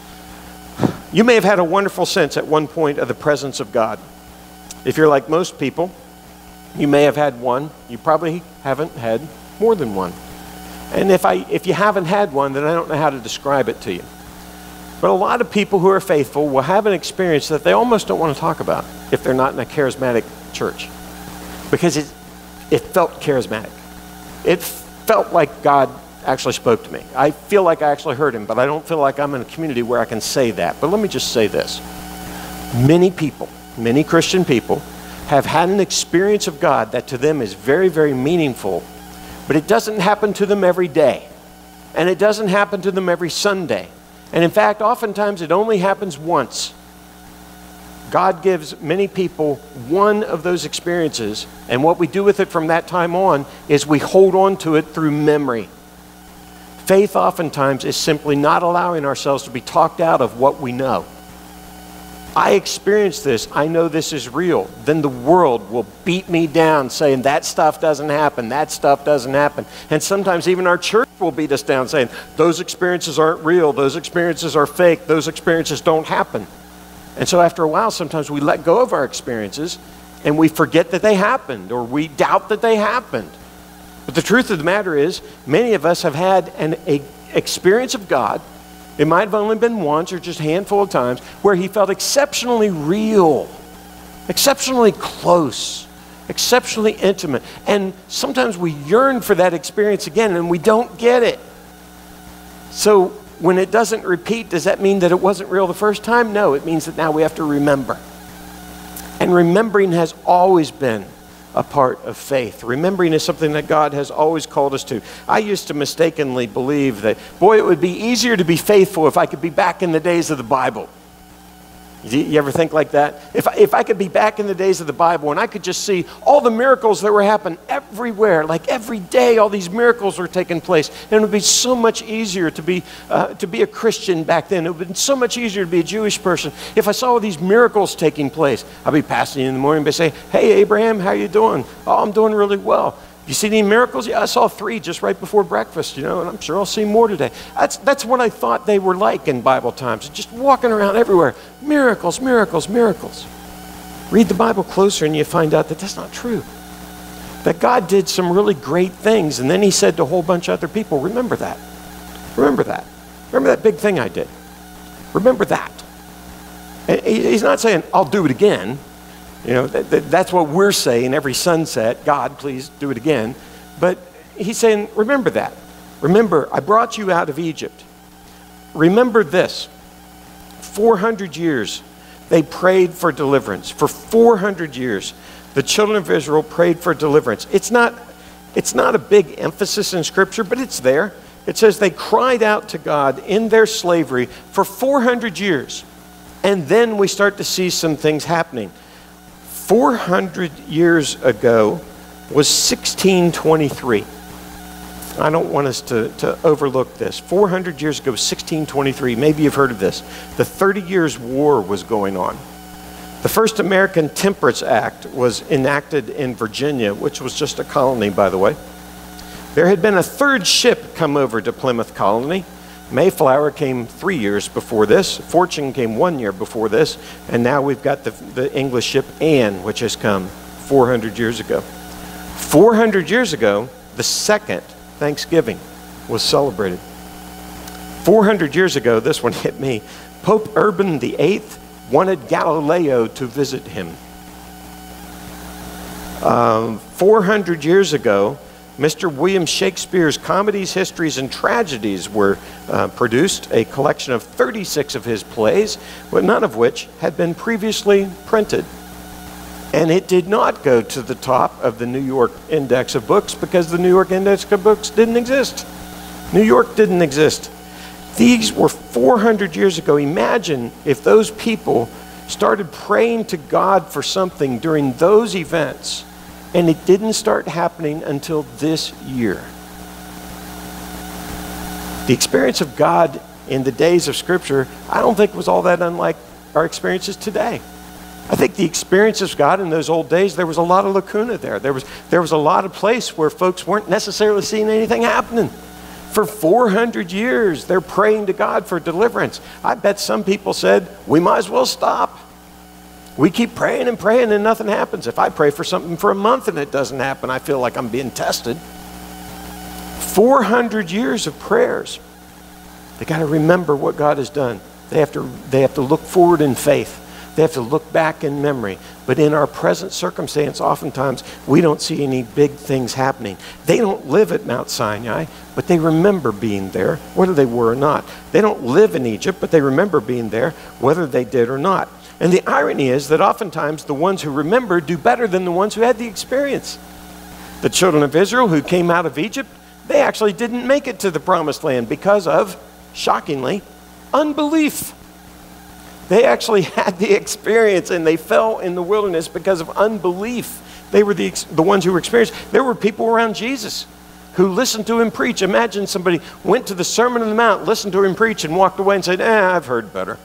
You may have had a wonderful sense at one point of the presence of God. If you're like most people, you may have had one. You probably haven't had more than one. And if you haven't had one, then I don't know how to describe it to you. But a lot of people who are faithful will have an experience that they almost don't want to talk about if they're not in a charismatic church. Because it felt charismatic. It felt like God actually spoke to me. I feel like I actually heard him, but I don't feel like I'm in a community where I can say that. But let me just say this. Many people, many Christian people, have had an experience of God that to them is very, very meaningful, but it doesn't happen to them every day. And it doesn't happen to them every Sunday. And in fact, oftentimes it only happens once. God gives many people one of those experiences, and what we do with it from that time on is we hold on to it through memory. Faith oftentimes is simply not allowing ourselves to be talked out of what we know. I experienced this, I know this is real. Then the world will beat me down saying that stuff doesn't happen, that stuff doesn't happen. And sometimes even our church will beat us down saying those experiences aren't real, those experiences are fake, those experiences don't happen. And so after a while, sometimes we let go of our experiences and we forget that they happened, or we doubt that they happened. But the truth of the matter is, many of us have had an experience of God. It might have only been once or just a handful of times where he felt exceptionally real, exceptionally close, exceptionally intimate. And sometimes we yearn for that experience again and we don't get it. So when it doesn't repeat, does that mean that it wasn't real the first time? No, it means that now we have to remember. And remembering has always been a part of faith. Remembering is something that God has always called us to. I used to mistakenly believe that, boy, it would be easier to be faithful if I could be back in the days of the Bible. You ever think like that? If I could be back in the days of the Bible and I could just see all the miracles that were happening everywhere, like every day all these miracles were taking place, and it would be so much easier to be a Christian back then. It would have been so much easier to be a Jewish person if I saw all these miracles taking place. I'd be passing in the morning and say, "Hey, Abraham, how you doing?" "Oh, I'm doing really well." "You see any miracles?" "Yeah, I saw 3 just right before breakfast, and I'm sure I'll see more today." That's what I thought they were like in Bible times, just walking around everywhere. Miracles, miracles, miracles. Read the Bible closer and you find out that that's not true. That God did some really great things, and then he said to a whole bunch of other people, remember that. Remember that. Remember that big thing I did. Remember that. And he's not saying, I'll do it again. That's what we're saying every sunset. God, please do it again. But he's saying, remember that. Remember, I brought you out of Egypt. Remember this. 400 years, they prayed for deliverance. For 400 years, the children of Israel prayed for deliverance. It's not a big emphasis in Scripture, but it's there. It says they cried out to God in their slavery for 400 years. And then we start to see some things happening. 400 years ago was 1623. I don't want us to overlook this. 400 years ago was 1623. Maybe you've heard of this. The 30 Years' War was going on. The first American Temperance Act was enacted in Virginia, which was just a colony, by the way. There had been a third ship come over to Plymouth Colony. Mayflower came 3 years before this. Fortune came 1 year before this. And now we've got the English ship Anne, which has come 400 years ago. 400 years ago, the second Thanksgiving was celebrated. 400 years ago, this one hit me. Pope Urban VIII wanted Galileo to visit him. 400 years ago, Mr. William Shakespeare's Comedies, Histories, and Tragedies were produced, a collection of 36 of his plays, but none of which had been previously printed. And it did not go to the top of the New York Index of Books because the New York Index of Books didn't exist. New York didn't exist. These were 400 years ago. Imagine if those people started praying to God for something during those events, and it didn't start happening until this year. The experience of God in the days of Scripture, I don't think was all that unlike our experiences today. I think the experiences of God in those old days, there was a lot of lacuna there. There was a lot of place where folks weren't necessarily seeing anything happening. For 400 years, they're praying to God for deliverance. I bet some people said, we might as well stop. We keep praying and praying and nothing happens. If I pray for something for a month and it doesn't happen, I feel like I'm being tested. 400 years of prayers. They got to remember what God has done. They have to look forward in faith. They have to look back in memory. But in our present circumstance, oftentimes, we don't see any big things happening. They don't live at Mount Sinai, but they remember being there, whether they were or not. They don't live in Egypt, but they remember being there, whether they did or not. And the irony is that oftentimes the ones who remember do better than the ones who had the experience. The children of Israel who came out of Egypt, they actually didn't make it to the promised land because of, shockingly, unbelief. They actually had the experience and they fell in the wilderness because of unbelief. They were the ones who were experienced. There were people around Jesus who listened to him preach. Imagine somebody went to the Sermon on the Mount, listened to him preach, and walked away and said, I've heard better.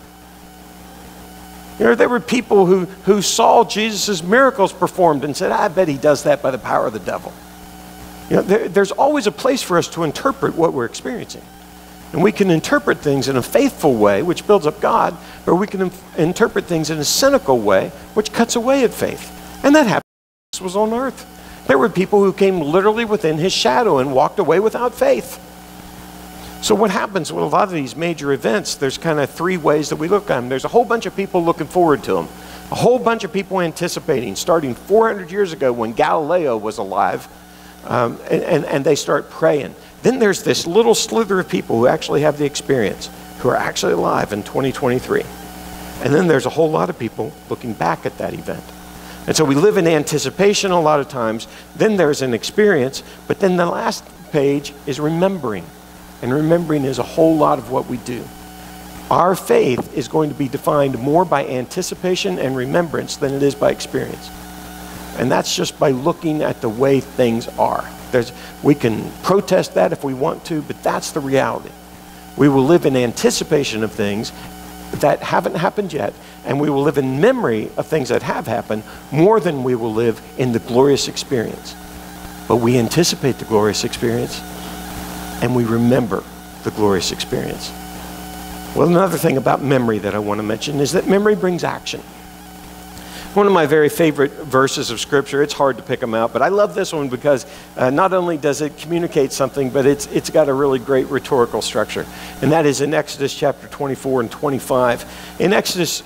You know, there were people who saw Jesus' miracles performed and said, I bet he does that by the power of the devil. You know, there's always a place for us to interpret what we're experiencing. And we can interpret things in a faithful way, which builds up God, or we can interpret things in a cynical way, which cuts away at faith. And that happened when Jesus was on earth. There were people who came literally within his shadow and walked away without faith. So what happens with a lot of these major events, there's kind of three ways that we look at them. There's a whole bunch of people looking forward to them. A whole bunch of people anticipating, starting 400 years ago when Galileo was alive, and they start praying. Then there's this little slither of people who actually have the experience, who are actually alive in 2023. And then there's a whole lot of people looking back at that event. And so we live in anticipation a lot of times. Then there's an experience, but then the last page is remembering. And remembering is a whole lot of what we do. Our faith is going to be defined more by anticipation and remembrance than it is by experience. And that's just by looking at the way things are. We can protest that if we want to, but that's the reality. We will live in anticipation of things that haven't happened yet, and we will live in memory of things that have happened more than we will live in the glorious experience. But we anticipate the glorious experience, and we remember the glorious experience. Well, another thing about memory that I want to mention is that memory brings action. One of my very favorite verses of Scripture, it's hard to pick them out, but I love this one because not only does it communicate something, but it's got a really great rhetorical structure. And that is in Exodus chapter 24 and 25. In Exodus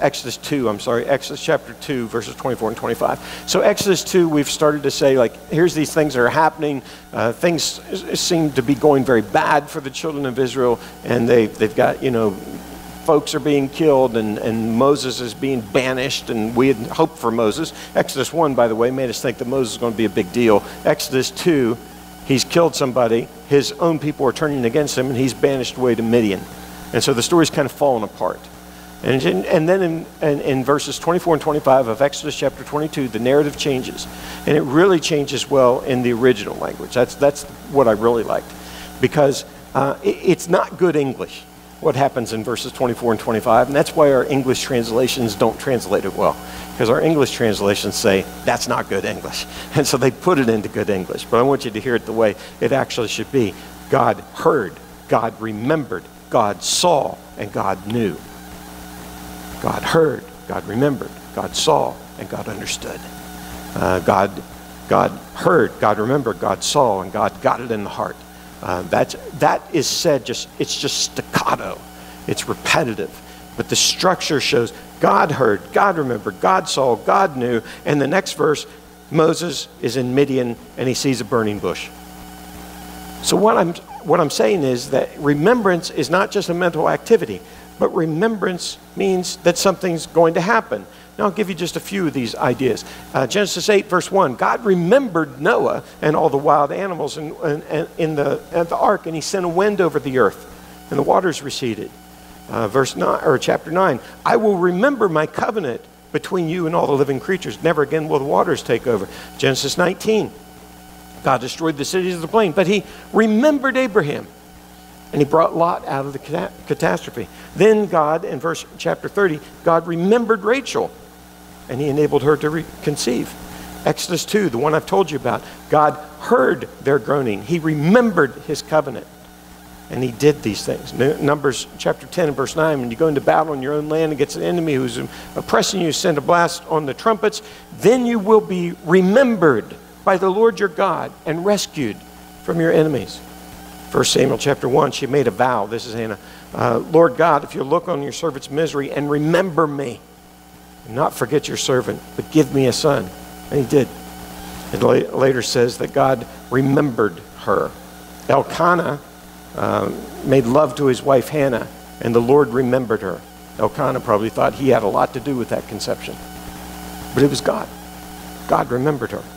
chapter 2, verses 24 and 25. So Exodus 2, we've started to say, like, here's these things that are happening. Things seem to be going very bad for the children of Israel, and they've got, folks are being killed and Moses is being banished, and we had hoped for Moses. Exodus 1, by the way, made us think that Moses is going to be a big deal. Exodus 2, he's killed somebody, his own people are turning against him, and he's banished away to Midian. And so the story's kind of fallen apart. And then in verses 24 and 25 of Exodus chapter 22, the narrative changes. And it really changes well in the original language. That's what I really liked. Because it's not good English, what happens in verses 24 and 25, and that's why our English translations don't translate it well, because our English translations say that's not good English, and so they put it into good English. But I want you to hear it the way it actually should be. God heard God remembered, God saw, and God knew. God heard, God remembered, God saw, and God understood. God heard, God remembered, God saw, and God got it in the heart. That is said it's just staccato. It's repetitive. But the structure shows God heard, God remembered, God saw, God knew. And the next verse, Moses is in Midian and he sees a burning bush. So what I'm saying is that remembrance is not just a mental activity, but remembrance means that something's going to happen. Now I'll give you just a few of these ideas. Genesis 8 verse 1, God remembered Noah and all the wild animals in the ark, and he sent a wind over the earth and the waters receded. Chapter 9, I will remember my covenant between you and all the living creatures. Never again will the waters take over. Genesis 19, God destroyed the cities of the plain, but he remembered Abraham and he brought Lot out of the catastrophe. Then God, in chapter 30, God remembered Rachel and he enabled her to conceive. Exodus 2, the one I've told you about, God heard their groaning. He remembered his covenant. And he did these things. Numbers chapter 10 and verse 9, when you go into battle in your own land against an enemy who's oppressing you, send a blast on the trumpets, then you will be remembered by the Lord your God and rescued from your enemies. 1 Samuel chapter 1, she made a vow. This is Hannah. Lord God, if you look on your servant's misery and remember me, and not forget your servant, but give me a son. And he did. It later says that God remembered her. Elkanah made love to his wife Hannah, and the Lord remembered her. Elkanah probably thought he had a lot to do with that conception. But it was God. God remembered her.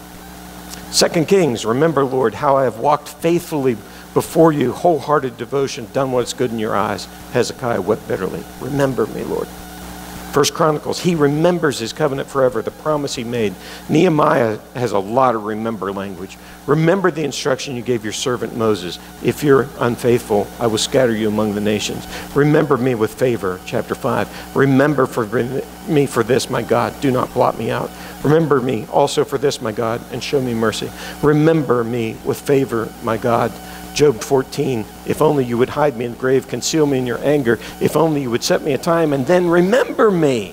2 Kings, remember, Lord, how I have walked faithfully before you, wholehearted devotion, done what's good in your eyes. Hezekiah wept bitterly. Remember me, Lord. 1 Chronicles, he remembers his covenant forever, the promise he made. Nehemiah has a lot of remember language. Remember the instruction you gave your servant Moses. If you're unfaithful, I will scatter you among the nations. Remember me with favor, chapter 5. Remember me for this, my God. Do not blot me out. Remember me also for this, my God, and show me mercy. Remember me with favor, my God. Job 14, if only you would hide me in the grave, conceal me in your anger, if only you would set me a time and then remember me.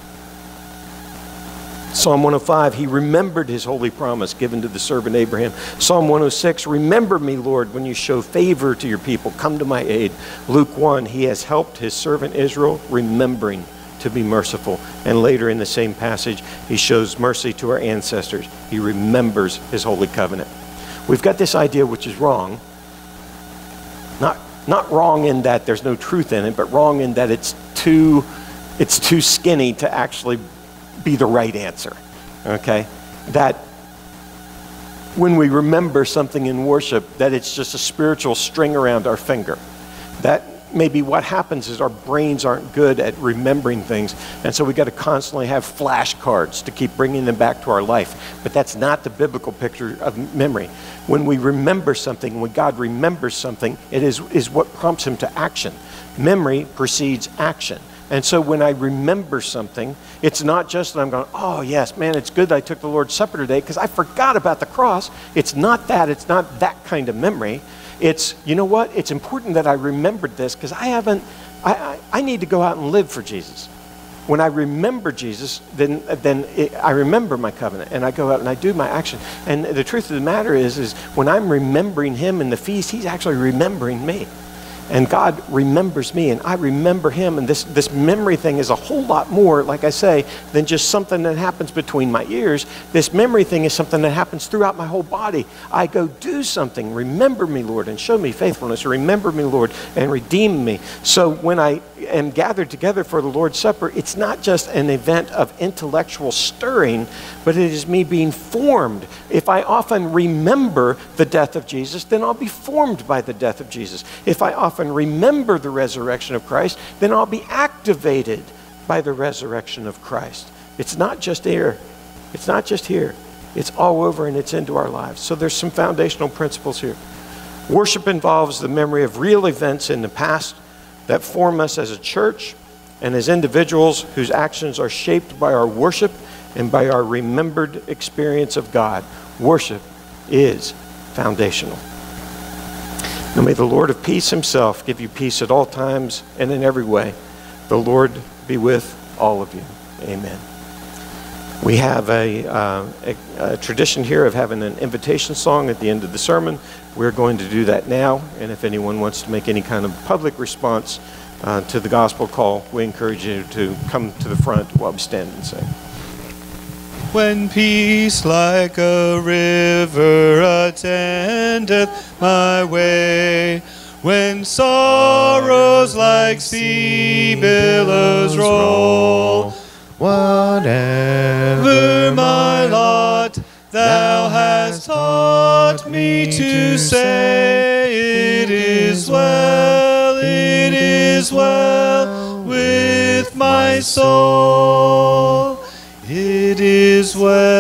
Psalm 105, he remembered his holy promise given to the servant Abraham. Psalm 106, remember me, Lord, when you show favor to your people. Come to my aid. Luke 1, he has helped his servant Israel, remembering to be merciful. And later in the same passage, he shows mercy to our ancestors. He remembers his holy covenant. We've got this idea which is wrong. Not wrong in that there's no truth in it, but wrong in that it's too skinny to actually be the right answer. Okay? That when we remember something in worship, that it's just a spiritual string around our finger. That maybe what happens is our brains aren't good at remembering things, and so we got to constantly have flashcards to keep bringing them back to our life. But that's not the biblical picture of memory. When we remember something, when God remembers something, it is what prompts him to action. Memory precedes action. And so when I remember something, it's not just that I'm going, oh yes, man, it's good that I took the Lord's Supper today because I forgot about the cross. It's not that. It's not that kind of memory. It's, you know what? It's important that I remembered this because I need to go out and live for Jesus. When I remember Jesus, then I remember my covenant and I go out and I do my action. And the truth of the matter is when I'm remembering him in the feast, he's actually remembering me. And God remembers me and I remember him. And this memory thing is a whole lot more, like I say, than just something that happens between my ears. This memory thing is something that happens throughout my whole body. I go do something. Remember me, Lord, and show me faithfulness. Remember me, Lord, and redeem me. So when I am gathered together for the Lord's Supper, it's not just an event of intellectual stirring, but it is me being formed. If I often remember the death of Jesus, then I'll be formed by the death of Jesus. If I often remember the resurrection of Christ, then I'll be activated by the resurrection of Christ. It's not just here. It's not just here. It's all over and it's into our lives. So there's some foundational principles here. Worship involves the memory of real events in the past that form us as a church and as individuals whose actions are shaped by our worship and by our remembered experience of God. Worship is foundational. And may the Lord of peace himself give you peace at all times and in every way. The Lord be with all of you. Amen. We have a tradition here of having an invitation song at the end of the sermon. We're going to do that now, and if anyone wants to make any kind of public response to the gospel call, we encourage you to come to the front while we stand and sing. When peace like a river attendeth my way, when sorrows like sea billows roll, whatever my lot, thou hast taught me to say, it is well with my soul. It is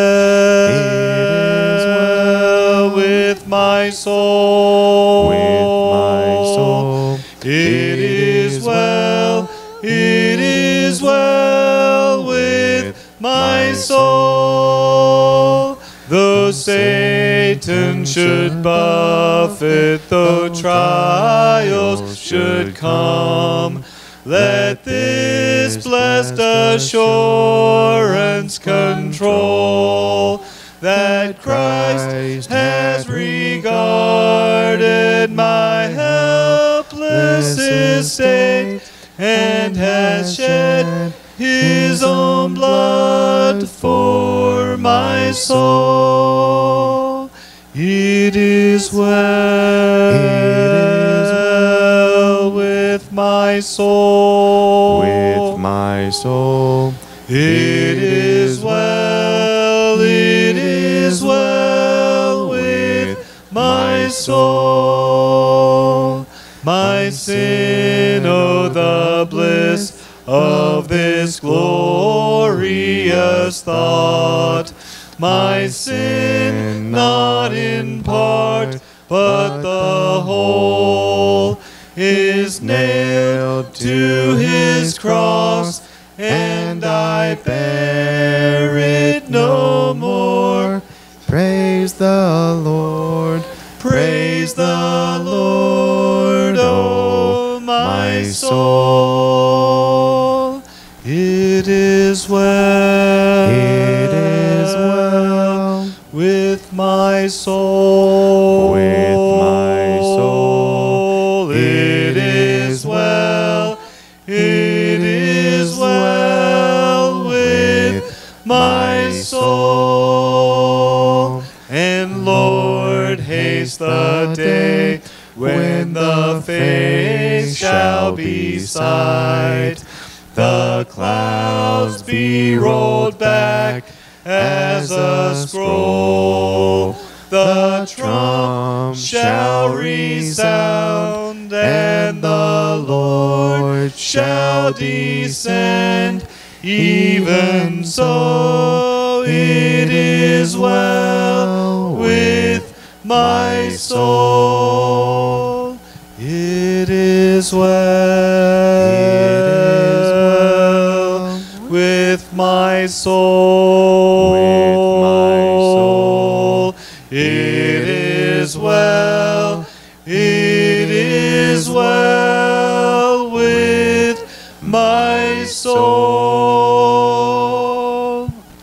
well with my soul. It is well with my soul. Though Satan should buffet, though trials should come, let this blessed assurance control that Christ has regarded my helpless estate and has shed his own blood for my soul. It is well with my soul. With my soul. It is well with my soul. My sin, oh, the bliss of this glorious thought. My sin, not in part, but the whole, is nailed to his cross, and I bear it no more. Praise the Lord. Praise the Lord, oh my soul. It is well. It is well with my soul. with my soul. It is well. It is well with my soul. And Lord, haste the day when the face shall be sight, the clouds be rolled back as a scroll, the trump shall resound, and the Lord shall descend. Even so, it is well with my soul. It is well with my soul. It is well. It is well with my soul.